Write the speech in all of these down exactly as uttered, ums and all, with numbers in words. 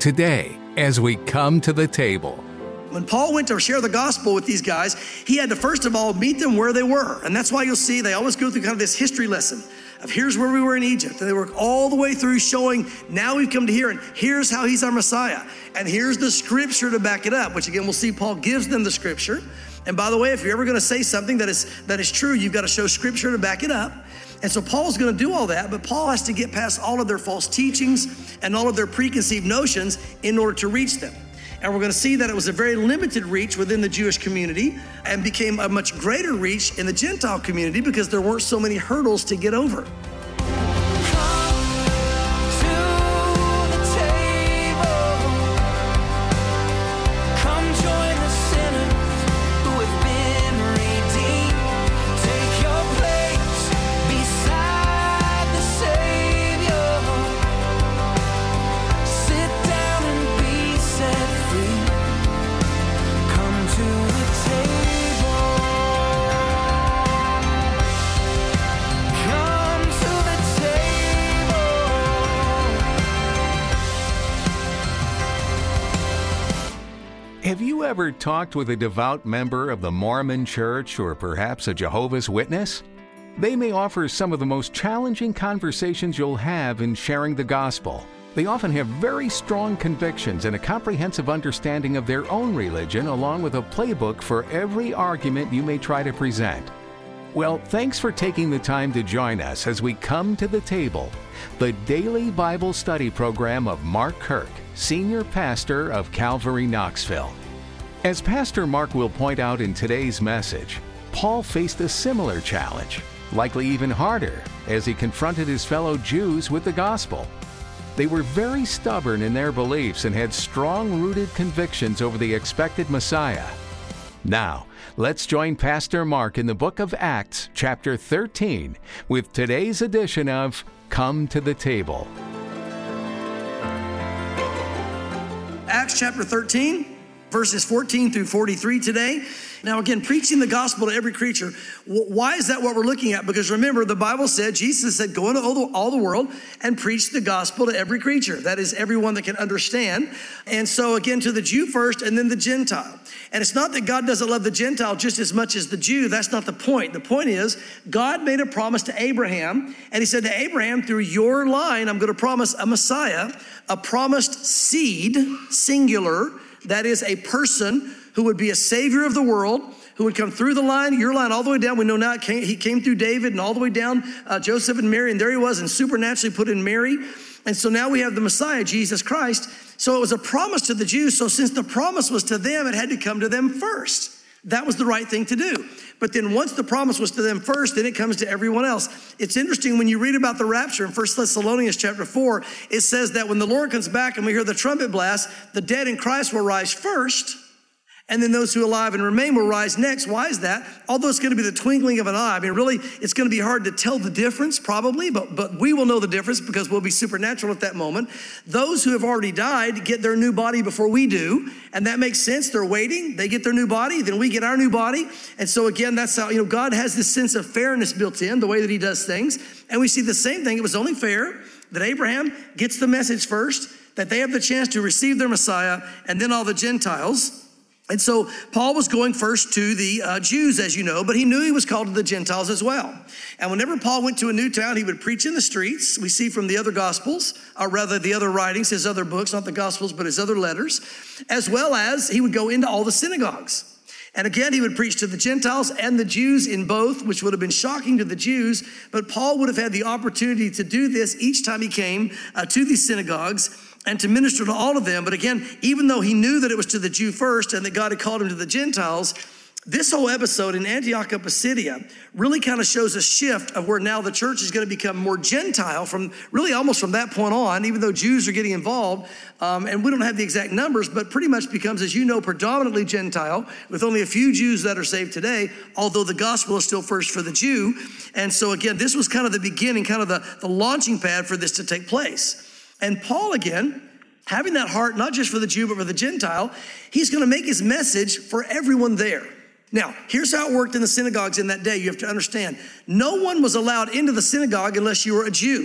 today as we come to the table. When Paul went to share the gospel with these guys, he had to first of all meet them where they were. And that's why you'll see they always go through kind of this history lesson of here's where we were in Egypt. And they work all the way through showing now we've come to here and here's how he's our Messiah. And here's the scripture to back it up, which again, we'll see Paul gives them the scripture. And by the way, if you're ever gonna say something that is that is true, you've got to show scripture to back it up. And so Paul's gonna do all that, but Paul has to get past all of their false teachings and all of their preconceived notions in order to reach them. And we're gonna see that it was a very limited reach within the Jewish community and became a much greater reach in the Gentile community because there weren't so many hurdles to get over. Have you ever talked with a devout member of the Mormon Church or perhaps a Jehovah's Witness? They may offer some of the most challenging conversations you'll have in sharing the gospel. They often have very strong convictions and a comprehensive understanding of their own religion, along with a playbook for every argument you may try to present. Well, thanks for taking the time to join us as we come to the table, the daily Bible study program of Mark Kirk, Senior Pastor of Calvary Knoxville. As Pastor Mark will point out in today's message, Paul faced a similar challenge, likely even harder, as he confronted his fellow Jews with the gospel. They were very stubborn in their beliefs and had strong-rooted convictions over the expected Messiah. Now, let's join Pastor Mark in the book of Acts, chapter thirteen, with today's edition of Come to the Table. Acts chapter thirteen, verses fourteen through forty-three today. Now again, preaching the gospel to every creature. Why is that what we're looking at? Because remember, the Bible said, Jesus said, go into all the, all the world and preach the gospel to every creature. That is everyone that can understand. And so again, to the Jew first and then the Gentile. And it's not that God doesn't love the Gentile just as much as the Jew. That's not the point. The point is, God made a promise to Abraham, and he said to Abraham, through your line, I'm going to promise a Messiah, a promised seed, singular, that is a person who would be a savior of the world, who would come through the line, your line, all the way down. We know now came, he came through David and all the way down uh, Joseph and Mary, and there he was, and supernaturally put in Mary. And so now we have the Messiah, Jesus Christ. So it was a promise to the Jews. So since the promise was to them, it had to come to them first. That was the right thing to do. But then once the promise was to them first, then it comes to everyone else. It's interesting when you read about the rapture in First Thessalonians chapter four, it says that when the Lord comes back and we hear the trumpet blast, the dead in Christ will rise first, and then those who are alive and remain will rise next. Why is that? Although it's going to be the twinkling of an eye. I mean, really, it's going to be hard to tell the difference probably, but, but we will know the difference because we'll be supernatural at that moment. Those who have already died get their new body before we do, and that makes sense. They're waiting. They get their new body, then we get our new body. And so again, that's how, you know, God has this sense of fairness built in, the way that he does things. And we see the same thing. It was only fair that Abraham gets the message first, that they have the chance to receive their Messiah, and then all the Gentiles. And so Paul was going first to the uh, Jews, as you know, but he knew he was called to the Gentiles as well. And whenever Paul went to a new town, he would preach in the streets. We see from the other Gospels, or rather the other writings, his other books, not the Gospels, but his other letters, as well as he would go into all the synagogues. And again, he would preach to the Gentiles and the Jews in both, which would have been shocking to the Jews. But Paul would have had the opportunity to do this each time he came uh, to these synagogues and to minister to all of them. But again, even though he knew that it was to the Jew first and that God had called him to the Gentiles, this whole episode in Antioch of Pisidia really kind of shows a shift of where now the church is going to become more Gentile from really almost from that point on, even though Jews are getting involved. Um, and we don't have the exact numbers, but pretty much becomes, as you know, predominantly Gentile with only a few Jews that are saved today, although the gospel is still first for the Jew. And so again, this was kind of the beginning, kind of the, the launching pad for this to take place. And Paul, again, having that heart, not just for the Jew, but for the Gentile, he's going to make his message for everyone there. Now, here's how it worked in the synagogues in that day. You have to understand, no one was allowed into the synagogue unless you were a Jew.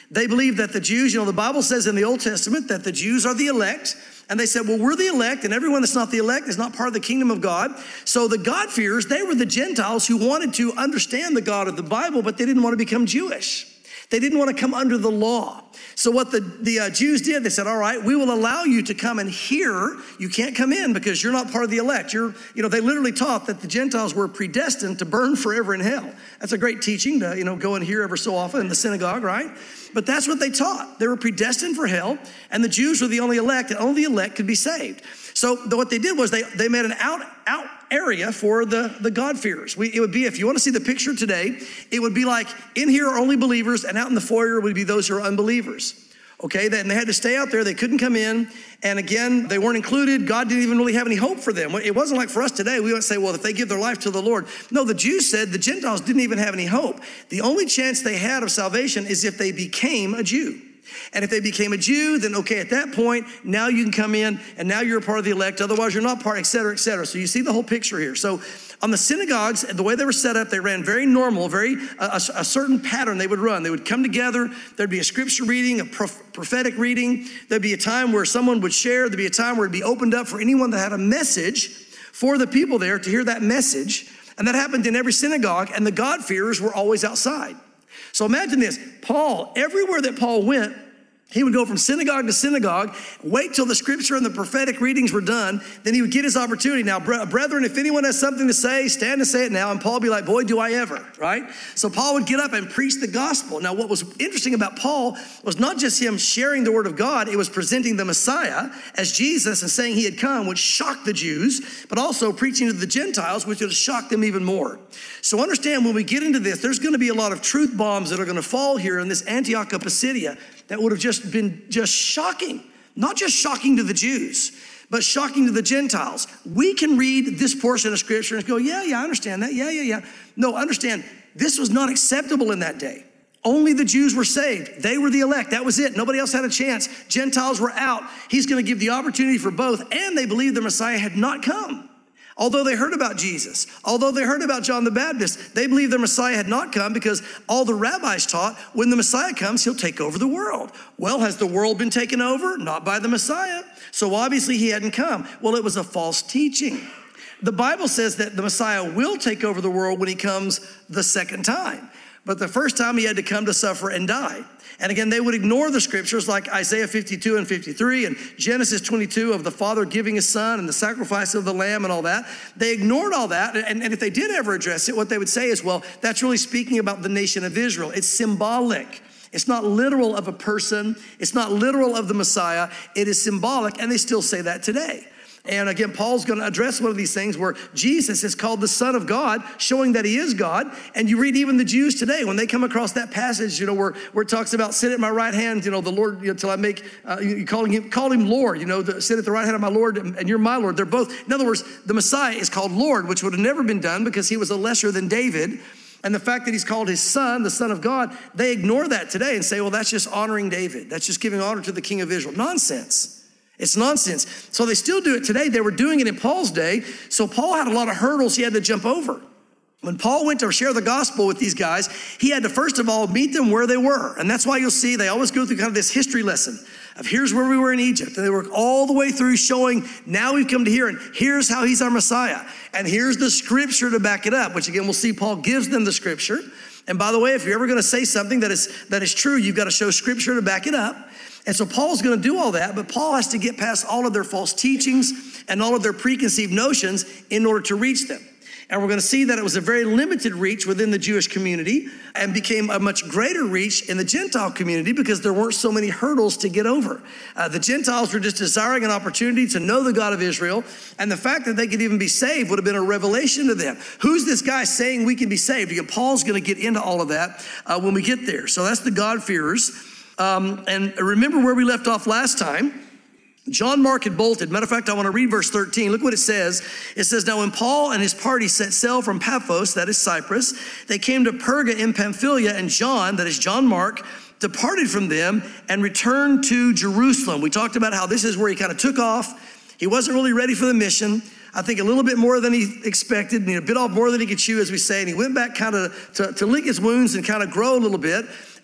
They believed that the Jews, you know, the Bible says in the Old Testament that the Jews are the elect. And they said, well, we're the elect, and everyone that's not the elect is not part of the kingdom of God. So the God-fearers, they were the Gentiles who wanted to understand the God of the Bible, but they didn't want to become Jewish. They didn't want to come under the law. So what the, the uh, Jews did, they said, all right, we will allow you to come and hear. You can't come in because you're not part of the elect. You're, you know, they literally taught that the Gentiles were predestined to burn forever in hell. That's a great teaching to, you know, go and hear ever so often in the synagogue, right? But that's what they taught. They were predestined for hell, and the Jews were the only elect, and only the elect could be saved. So what they did was they, they made an out, out area for the, the God-fearers. We, it would be, if you want to see the picture today, it would be like in here are only believers, and out in the foyer would be those who are unbelievers. Okay, and they had to stay out there. They couldn't come in. And again, they weren't included. God didn't even really have any hope for them. It wasn't like for us today. We would say, well, if they give their life to the Lord. No, the Jews said the Gentiles didn't even have any hope. The only chance they had of salvation is if they became a Jew. And if they became a Jew, then okay, at that point, now you can come in and now you're a part of the elect. Otherwise, you're not part, et cetera, et cetera. So you see the whole picture here. So on the synagogues, the way they were set up, they ran very normal, very a, a certain pattern they would run. They would come together. There'd be a scripture reading, a prophetic reading. There'd be a time where someone would share. There'd be a time where it'd be opened up for anyone that had a message for the people there to hear that message. And that happened in every synagogue, and the God-fearers were always outside. So imagine this. Paul, everywhere that Paul went, he would go from synagogue to synagogue, wait till the scripture and the prophetic readings were done. Then he would get his opportunity. Now, brethren, if anyone has something to say, stand and say it now. And Paul would be like, boy, do I ever, right? So Paul would get up and preach the gospel. Now, what was interesting about Paul was not just him sharing the word of God. It was presenting the Messiah as Jesus and saying he had come, which shocked the Jews, but also preaching to the Gentiles, which would shock them even more. So understand, when we get into this, there's going to be a lot of truth bombs that are going to fall here in this Antioch of Pisidia that would have just been just shocking, not just shocking to the Jews, but shocking to the Gentiles. We can read this portion of scripture and go, yeah, yeah, I understand that. Yeah, yeah, yeah. No, understand, this was not acceptable in that day. Only the Jews were saved. They were the elect. That was it. Nobody else had a chance. Gentiles were out. He's going to give the opportunity for both. And they believed the Messiah had not come. Although they heard about Jesus, although they heard about John the Baptist, they believed their Messiah had not come because all the rabbis taught when the Messiah comes, he'll take over the world. Well, has the world been taken over? Not by the Messiah. So obviously he hadn't come. Well, it was a false teaching. The Bible says that the Messiah will take over the world when he comes the second time. But the first time he had to come to suffer and die. And again, they would ignore the scriptures like Isaiah fifty-two and fifty-three and Genesis twenty-two of the Father giving his son and the sacrifice of the lamb and all that. They ignored all that. And, and if they did ever address it, what they would say is, well, that's really speaking about the nation of Israel. It's symbolic. It's not literal of a person. It's not literal of the Messiah. It is symbolic. And they still say that today. And again, Paul's going to address one of these things where Jesus is called the Son of God, showing that he is God. And you read even the Jews today, when they come across that passage, you know, where, where it talks about sit at my right hand, you know, the Lord, you know, till I make, uh, you calling him, call him Lord, you know, the, sit at the right hand of my Lord and, and you're my Lord. They're both, in other words, the Messiah is called Lord, which would have never been done because he was a lesser than David. And the fact that he's called his son, the Son of God, they ignore that today and say, well, that's just honoring David. That's just giving honor to the King of Israel. Nonsense. It's nonsense. So they still do it today. They were doing it in Paul's day. So Paul had a lot of hurdles he had to jump over. When Paul went to share the gospel with these guys, he had to first of all meet them where they were. And that's why you'll see they always go through kind of this history lesson of here's where we were in Egypt. And they work all the way through showing now we've come to here and here's how he's our Messiah. And here's the scripture to back it up, which again, we'll see Paul gives them the scripture. And by the way, if you're ever going to say something that is that is true, you've got to show scripture to back it up. And so Paul's going to do all that, but Paul has to get past all of their false teachings and all of their preconceived notions in order to reach them. And we're going to see that it was a very limited reach within the Jewish community and became a much greater reach in the Gentile community because there weren't so many hurdles to get over. Uh, the Gentiles were just desiring an opportunity to know the God of Israel, and the fact that they could even be saved would have been a revelation to them. Who's this guy saying we can be saved? Again, Paul's going to get into all of that uh, when we get there. So that's the God-fearers. Um, and remember where we left off last time. John Mark had bolted. Matter of fact, I want to read verse thirteen. Look what it says. It says, now when Paul and his party set sail from Paphos, that is Cyprus, they came to Perga in Pamphylia, and John, that is John Mark, departed from them and returned to Jerusalem. We talked about how this is where he kind of took off. He wasn't really ready for the mission. I think a little bit more than he expected, and he bit off more than he could chew, as we say, and he went back kind of to, to lick his wounds and kind of grow a little bit.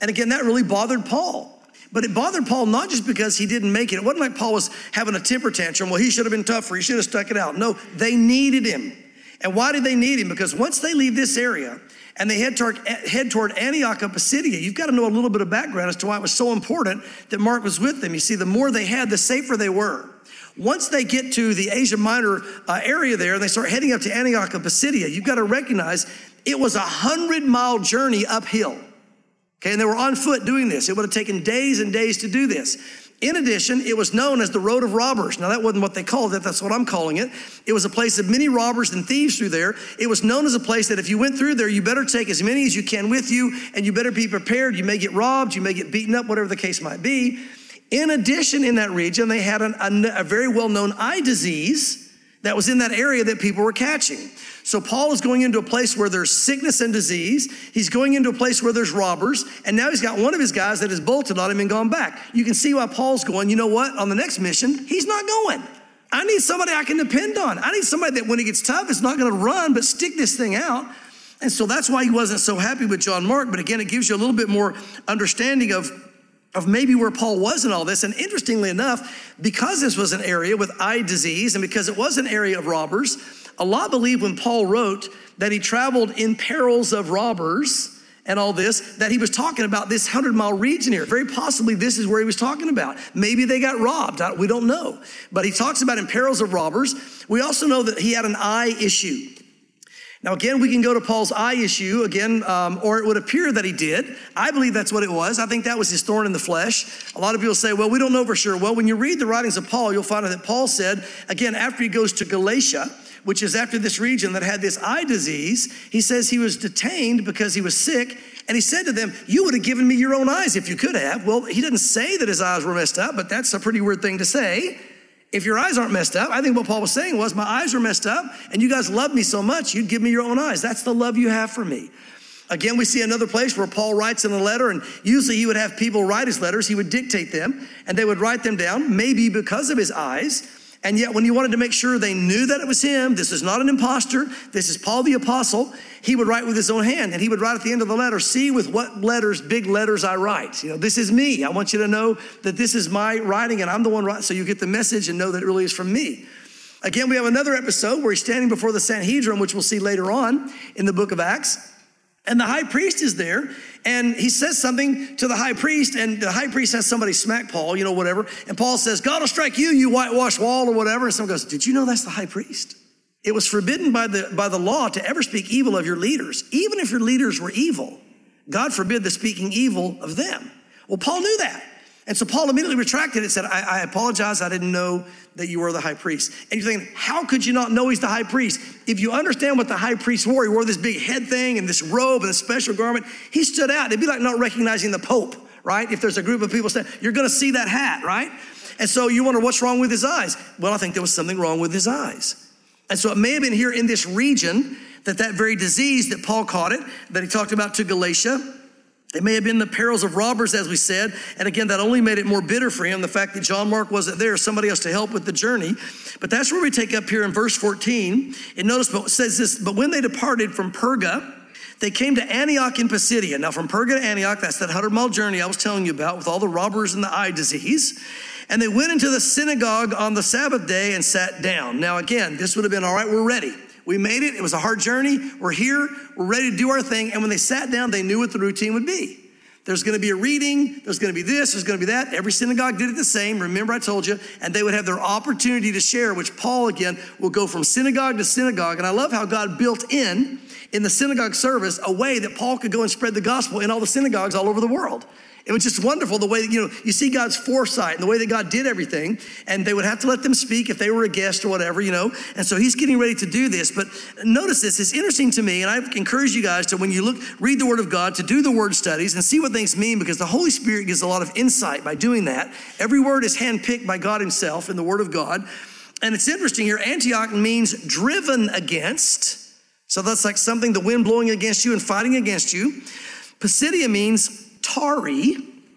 And again, that really bothered Paul. But it bothered Paul not just because he didn't make it. It wasn't like Paul was having a temper tantrum. Well, he should have been tougher. He should have stuck it out. No, they needed him. And why did they need him? Because once they leave this area and they head toward, head toward Antioch of Pisidia, you've got to know a little bit of background as to why it was so important that Mark was with them. You see, the more they had, the safer they were. Once they get to the Asia Minor uh, area there and they start heading up to Antioch of Pisidia, you've got to recognize it was a hundred mile journey uphill. Okay, and they were on foot doing this. It would have taken days and days to do this. In addition, it was known as the Road of Robbers. Now, that wasn't what they called it. That's what I'm calling it. It was a place of many robbers and thieves through there. It was known as a place that if you went through there, you better take as many as you can with you, and you better be prepared. You may get robbed. You may get beaten up, whatever the case might be. In addition, in that region, they had an, a, a very well-known eye disease that was in that area that people were catching. So Paul is going into a place where there's sickness and disease. He's going into a place where there's robbers. And now he's got one of his guys that has bolted on him and gone back. You can see why Paul's going, you know what? On the next mission, he's not going. I need somebody I can depend on. I need somebody that when it gets tough, is not going to run, but stick this thing out. And so that's why he wasn't so happy with John Mark. But again, it gives you a little bit more understanding of of maybe where Paul was in all this. And interestingly enough, because this was an area with eye disease and because it was an area of robbers, a lot believe when Paul wrote that he traveled in perils of robbers and all this, that he was talking about this hundred mile region here. Very possibly this is where he was talking about. Maybe they got robbed, we don't know. But he talks about in perils of robbers. We also know that he had an eye issue. Now, again, we can go to Paul's eye issue again, um, or it would appear that he did. I believe that's what it was. I think that was his thorn in the flesh. A lot of people say, well, we don't know for sure. Well, when you read the writings of Paul, you'll find out that Paul said, again, after he goes to Galatia, which is after this region that had this eye disease, he says he was detained because he was sick. And he said to them, you would have given me your own eyes if you could have. Well, he didn't say that his eyes were messed up, but that's a pretty weird thing to say. If your eyes aren't messed up, I think what Paul was saying was, my eyes are messed up and you guys love me so much, you'd give me your own eyes. That's the love you have for me. Again, we see another place where Paul writes in a letter, and usually he would have people write his letters. He would dictate them and they would write them down, maybe because of his eyes. And yet when he wanted to make sure they knew that it was him, this is not an imposter, this is Paul the apostle, he would write with his own hand. And he would write at the end of the letter, see with what letters, big letters I write. You know, this is me. I want you to know that this is my writing and I'm the one writing, so you get the message and know that it really is from me. Again, we have another episode where he's standing before the Sanhedrin, which we'll see later on in the book of Acts. And the high priest is there, and he says something to the high priest, and the high priest has somebody smack Paul, you know, whatever. And Paul says, God will strike you, you whitewashed wall or whatever. And someone goes, did you know that's the high priest? It was forbidden by the, by the law to ever speak evil of your leaders, even if your leaders were evil. God forbid the speaking evil of them. Well, Paul knew that. And so Paul immediately retracted it and said, I, I apologize, I didn't know that you were the high priest. And you're thinking, how could you not know he's the high priest? If you understand what the high priest wore, he wore this big head thing and this robe and a special garment. He stood out. It'd be like not recognizing the Pope, right? If there's a group of people standing, you're gonna see that hat, right? And so you wonder what's wrong with his eyes. Well, I think there was something wrong with his eyes. And so it may have been here in this region that that very disease that Paul caught it, that he talked about to Galatia, it may have been the perils of robbers, as we said. And again, that only made it more bitter for him, the fact that John Mark wasn't there, somebody else to help with the journey. But that's where we take up here in verse fourteen. And notice it says this, but when they departed from Perga, they came to Antioch in Pisidia. Now from Perga to Antioch, that's that hundred mile journey I was telling you about with all the robbers and the eye disease. And they went into the synagogue on the Sabbath day and sat down. Now again, this would have been, all right, we're ready. We made it. It was a hard journey. We're here. We're ready to do our thing. And when they sat down, they knew what the routine would be. There's going to be a reading. There's going to be this. There's going to be that. Every synagogue did it the same. Remember, I told you. And they would have their opportunity to share, which Paul, again, will go from synagogue to synagogue. And I love how God built in, in the synagogue service, a way that Paul could go and spread the gospel in all the synagogues all over the world. It was just wonderful the way that, you know, you see God's foresight and the way that God did everything, and they would have to let them speak if they were a guest or whatever, you know, and so he's getting ready to do this. But notice this, it's interesting to me, and I encourage you guys to, when you look, read the Word of God, to do the word studies and see what things mean, because the Holy Spirit gives a lot of insight by doing that. Every word is handpicked by God himself in the Word of God. And it's interesting here, Antioch means driven against. So that's like something, the wind blowing against you and fighting against you. Pisidia means tarry,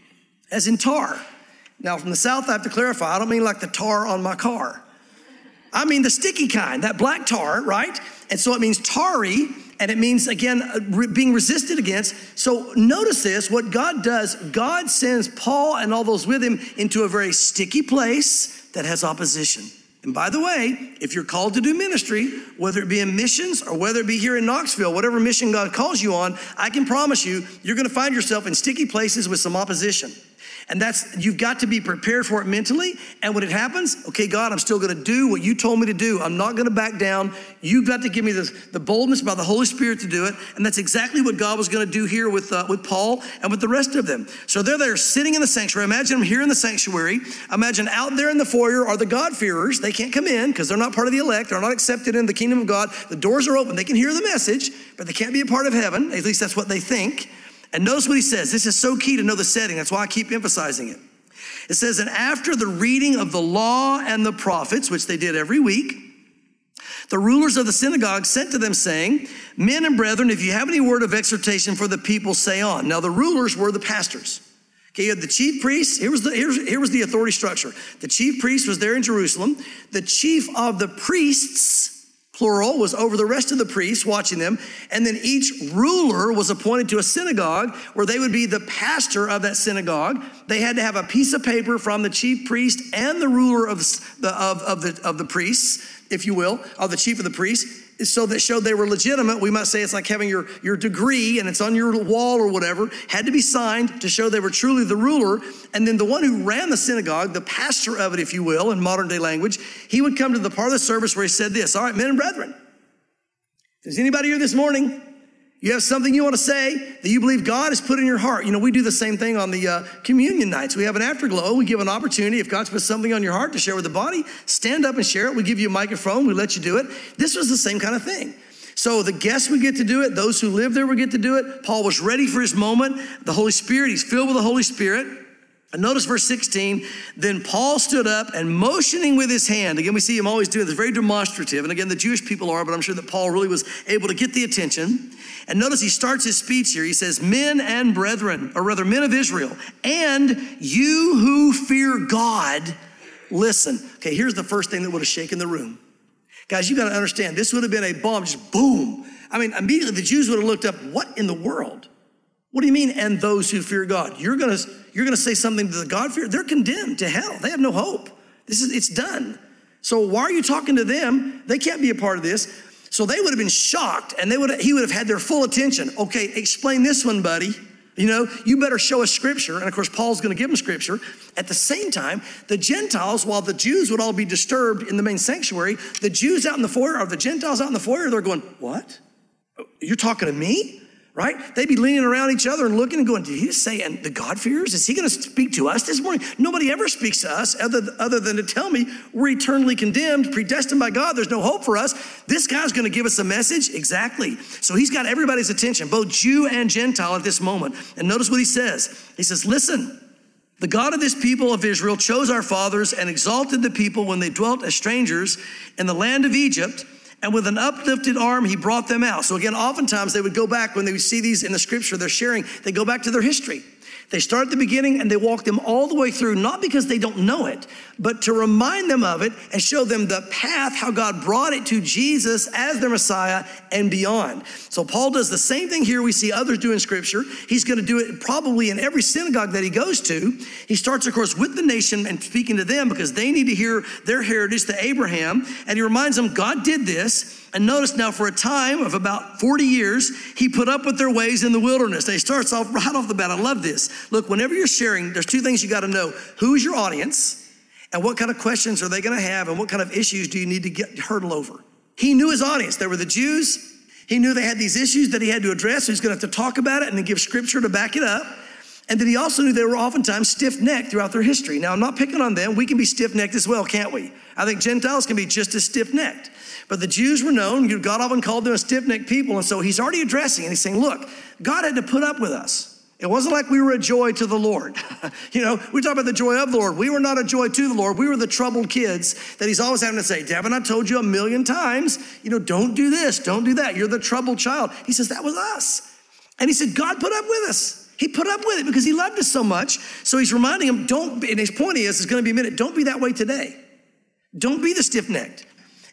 as in tar. Now, from the South, I have to clarify, I don't mean like the tar on my car. I mean the sticky kind, that black tar, right? And so it means tarry, and it means, again, re- being resisted against. So notice this, what God does, God sends Paul and all those with him into a very sticky place that has opposition. And by the way, if you're called to do ministry, whether it be in missions or whether it be here in Knoxville, whatever mission God calls you on, I can promise you, you're going to find yourself in sticky places with some opposition. And that's, you've got to be prepared for it mentally. And when it happens, okay, God, I'm still going to do what you told me to do. I'm not going to back down. You've got to give me the, the boldness by the Holy Spirit to do it. And that's exactly what God was going to do here with uh, with Paul and with the rest of them. So they're there sitting in the sanctuary. Imagine them here in the sanctuary. Imagine out there in the foyer are the God-fearers. They can't come in because they're not part of the elect. They're not accepted in the kingdom of God. The doors are open. They can hear the message, but they can't be a part of heaven. At least that's what they think. And notice what he says. This is so key to know the setting. That's why I keep emphasizing it. It says, and after the reading of the law and the prophets, which they did every week, the rulers of the synagogue sent to them saying, men and brethren, if you have any word of exhortation for the people, say on. Now the rulers were the pastors. Okay, you had the chief priests. Here was the, here's, here was the authority structure. The chief priest was there in Jerusalem. The chief of the priests, plural, was over the rest of the priests watching them. And then each ruler was appointed to a synagogue where they would be the pastor of that synagogue. They had to have a piece of paper from the chief priest and the ruler of the, of, of the, of the priests, if you will, of the chief of the priests, so that showed they were legitimate. We might say it's like having your, your degree and it's on your wall or whatever, had to be signed to show they were truly the ruler. And then the one who ran the synagogue, the pastor of it, if you will, in modern day language, he would come to the part of the service where he said this, all right, men and brethren, if there's anybody here this morning, you have something you want to say that you believe God has put in your heart. You know, we do the same thing on the uh, communion nights. We have an afterglow. We give an opportunity. If God's put something on your heart to share with the body, stand up and share it. We give you a microphone. We let you do it. This was the same kind of thing. So the guests would get to do it. Those who live there would get to do it. Paul was ready for his moment. The Holy Spirit, he's filled with the Holy Spirit. And notice verse sixteen, then Paul stood up and motioning with his hand. Again, we see him always doing this, very demonstrative. And again, the Jewish people are, but I'm sure that Paul really was able to get the attention. And notice he starts his speech here. He says, men and brethren, or rather men of Israel, and you who fear God, listen. Okay, here's the first thing that would have shaken the room. Guys, you got to understand, this would have been a bomb, just boom. I mean, immediately the Jews would have looked up, what in the world? What do you mean, and those who fear God? You're gonna, you're gonna say something to the God-fear? They're condemned to hell. They have no hope. This is, it's done. So why are you talking to them? They can't be a part of this. So they would have been shocked, and they would have, he would have had their full attention. Okay, explain this one, buddy. You know, you better show us scripture. And of course, Paul's gonna give them scripture. At the same time, the Gentiles, while the Jews would all be disturbed in the main sanctuary, the Jews out in the foyer, or the Gentiles out in the foyer, they're going, what? You're talking to me? Right? They'd be leaning around each other and looking and going, did he just say, and the God-fearers, is he going to speak to us this morning? Nobody ever speaks to us other, other than to tell me we're eternally condemned, predestined by God. There's no hope for us. This guy's going to give us a message. Exactly. So he's got everybody's attention, both Jew and Gentile at this moment. And notice what he says. He says, listen, the God of this people of Israel chose our fathers and exalted the people when they dwelt as strangers in the land of Egypt. And with an uplifted arm, he brought them out. So again, oftentimes they would go back when they would see these in the scripture, they're sharing, they go back to their history. They start at the beginning and they walk them all the way through, not because they don't know it, but to remind them of it and show them the path, how God brought it to Jesus as their Messiah and beyond. So Paul does the same thing here we see others do in scripture. He's going to do it probably in every synagogue that he goes to. He starts, of course, with the nation and speaking to them because they need to hear their heritage to Abraham. And he reminds them, God did this. And notice now for a time of about forty years, he put up with their ways in the wilderness. They starts off right off the bat. I love this. Look, whenever you're sharing, there's two things you got to know. Who is your audience and what kind of questions are they going to have and what kind of issues do you need to get hurdle over? He knew his audience. There were the Jews. He knew they had these issues that he had to address. So he's going to have to talk about it and then give scripture to back it up. And then he also knew they were oftentimes stiff-necked throughout their history. Now, I'm not picking on them. We can be stiff-necked as well, can't we? I think Gentiles can be just as stiff-necked. But the Jews were known, God often called them a stiff-necked people. And so he's already addressing and he's saying, look, God had to put up with us. It wasn't like we were a joy to the Lord. You know, we talk about the joy of the Lord. We were not a joy to the Lord. We were the troubled kids that he's always having to say, Devin, I told you a million times, you know, don't do this, don't do that. You're the troubled child. He says, that was us. And he said, God put up with us. He put up with it because he loved us so much. So he's reminding him, don't be, and his point is, it's going to be a minute, don't be that way today. Don't be the stiff-necked.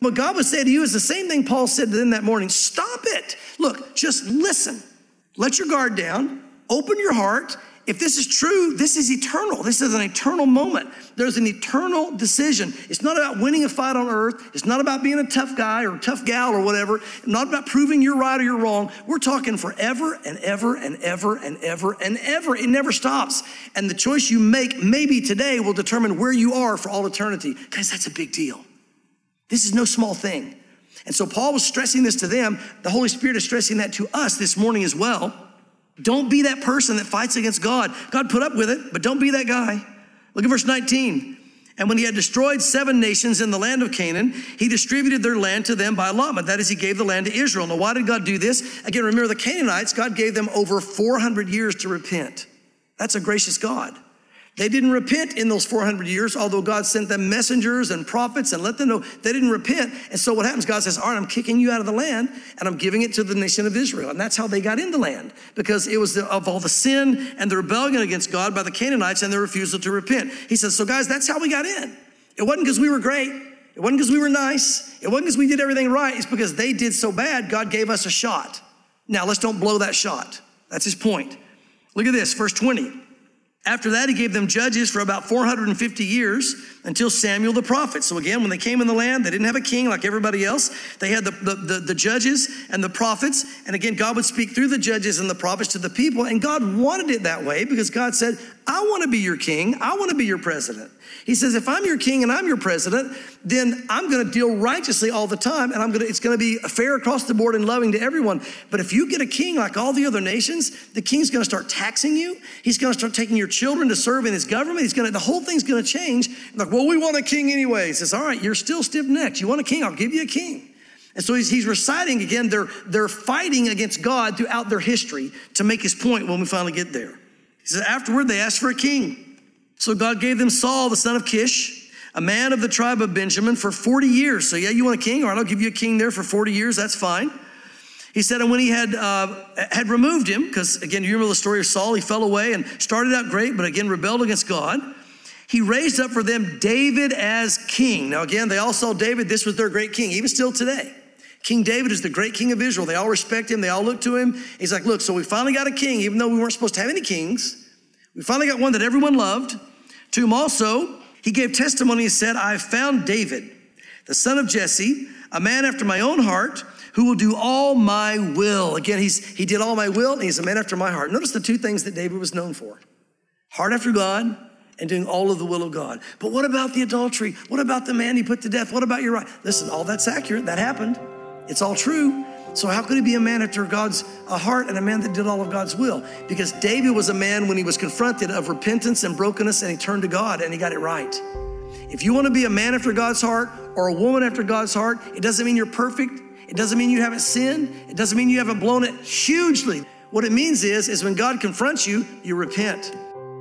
What God would say to you is the same thing Paul said to them that morning. Stop it. Look, just listen. Let your guard down. Open your heart. If this is true, this is eternal. This is an eternal moment. There's an eternal decision. It's not about winning a fight on earth. It's not about being a tough guy or a tough gal or whatever. It's not about proving you're right or you're wrong. We're talking forever and ever and ever and ever and ever. It never stops. And the choice you make maybe today will determine where you are for all eternity. Guys, that's a big deal. This is no small thing. And so Paul was stressing this to them. The Holy Spirit is stressing that to us this morning as well. Don't be that person that fights against God. God put up with it, but don't be that guy. Look at verse nineteen. And when he had destroyed seven nations in the land of Canaan, he distributed their land to them by allotment. That is, he gave the land to Israel. Now, why did God do this? Again, remember the Canaanites, God gave them over four hundred years to repent. That's a gracious God. They didn't repent in those four hundred years, although God sent them messengers and prophets and let them know they didn't repent. And so what happens? God says, all right, I'm kicking you out of the land and I'm giving it to the nation of Israel. And that's how they got in the land, because it was the, of all the sin and the rebellion against God by the Canaanites and their refusal to repent. He says, so guys, that's how we got in. It wasn't because we were great. It wasn't because we were nice. It wasn't because we did everything right. It's because they did so bad, God gave us a shot. Now, let's don't blow that shot. That's his point. Look at this, verse twenty. After that, he gave them judges for about four hundred fifty years until Samuel the prophet. So again, when they came in the land, they didn't have a king like everybody else. They had the, the, the, the judges and the prophets. And again, God would speak through the judges and the prophets to the people. And God wanted it that way because God said, I want to be your king. I want to be your president. He says, if I'm your king and I'm your president, then I'm going to deal righteously all the time. And I'm going to, it's going to be fair across the board and loving to everyone. But if you get a king like all the other nations, the king's going to start taxing you. He's going to start taking your children to serve in his government. He's going to, the whole thing's going to change. Like, well, we want a king anyway. He says, all right, you're still stiff-necked. You want a king? I'll give you a king. And so he's, he's reciting again, they're, they're fighting against God throughout their history to make his point when we finally get there. He says, afterward, they asked for a king. So God gave them Saul, the son of Kish, a man of the tribe of Benjamin, for forty years. So yeah, you want a king? All right, I'll give you a king there for forty years. That's fine. He said, and when he had uh, had removed him, because again, you remember the story of Saul, he fell away and started out great, but again, rebelled against God. He raised up for them David as king. Now again, they all saw David. This was their great king, even still today. King David is the great king of Israel. They all respect him. They all look to him. He's like, look, so we finally got a king, even though we weren't supposed to have any kings. We finally got one that everyone loved. To whom also he gave testimony and said, I have found David, the son of Jesse, a man after my own heart, who will do all my will. Again, he's he did all my will, and he's a man after my heart. Notice the two things that David was known for. Heart after God and doing all of the will of God. But what about the adultery? What about the man he put to death? What about your right? Listen, all that's accurate. That happened. It's all true. So how could he be a man after God's uh, heart and a man that did all of God's will? Because David was a man when he was confronted of repentance and brokenness, and he turned to God and he got it right. If you want to be a man after God's heart or a woman after God's heart, it doesn't mean you're perfect. It doesn't mean you haven't sinned. It doesn't mean you haven't blown it hugely. What it means is, is when God confronts you, you repent.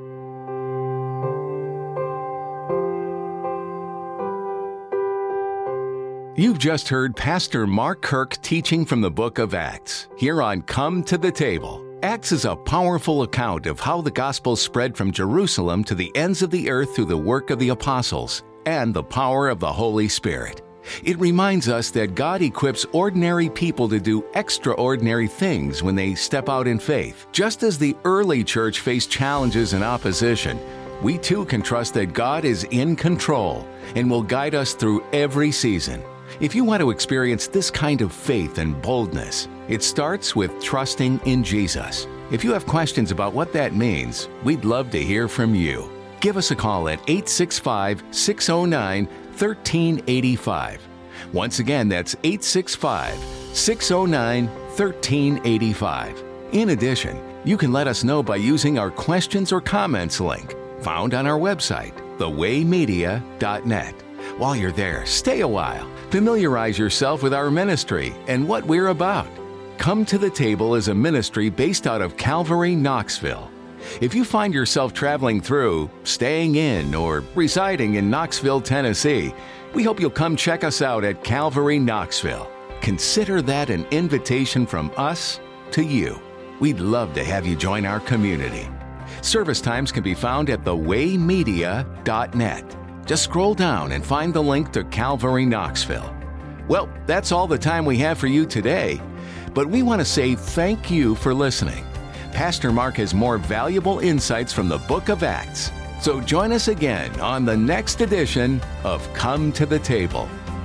You've just heard Pastor Mark Kirk teaching from the book of Acts, here on Come to the Table. Acts is a powerful account of how the gospel spread from Jerusalem to the ends of the earth through the work of the apostles and the power of the Holy Spirit. It reminds us that God equips ordinary people to do extraordinary things when they step out in faith. Just as the early church faced challenges and opposition, we too can trust that God is in control and will guide us through every season. If you want to experience this kind of faith and boldness, it starts with trusting in Jesus. If you have questions about what that means, we'd love to hear from you. Give us a call at eight six five, six oh nine, one three eight five. Once again, that's eight six five, six oh nine, one three eight five. In addition, you can let us know by using our questions or comments link found on our website, the way media dot net. While you're there, stay a while. Familiarize yourself with our ministry and what we're about. Come to the Table is a ministry based out of Calvary, Knoxville. If you find yourself traveling through, staying in, or residing in Knoxville, Tennessee, we hope you'll come check us out at Calvary, Knoxville. Consider that an invitation from us to you. We'd love to have you join our community. Service times can be found at the way media dot net. Just scroll down and find the link to Calvary Knoxville. Well, that's all the time we have for you today. But we want to say thank you for listening. Pastor Mark has more valuable insights from the book of Acts. So join us again on the next edition of Come to the Table.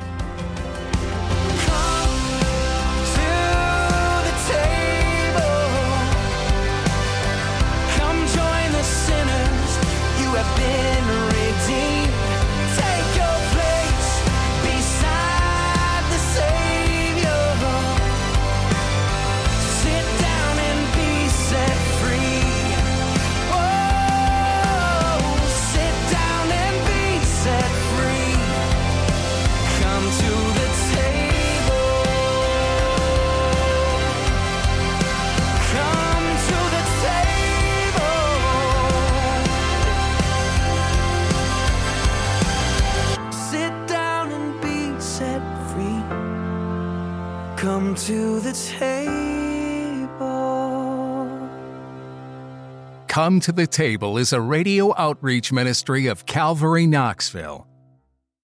Come to the table. Come to the Table is a radio outreach ministry of Calvary Knoxville.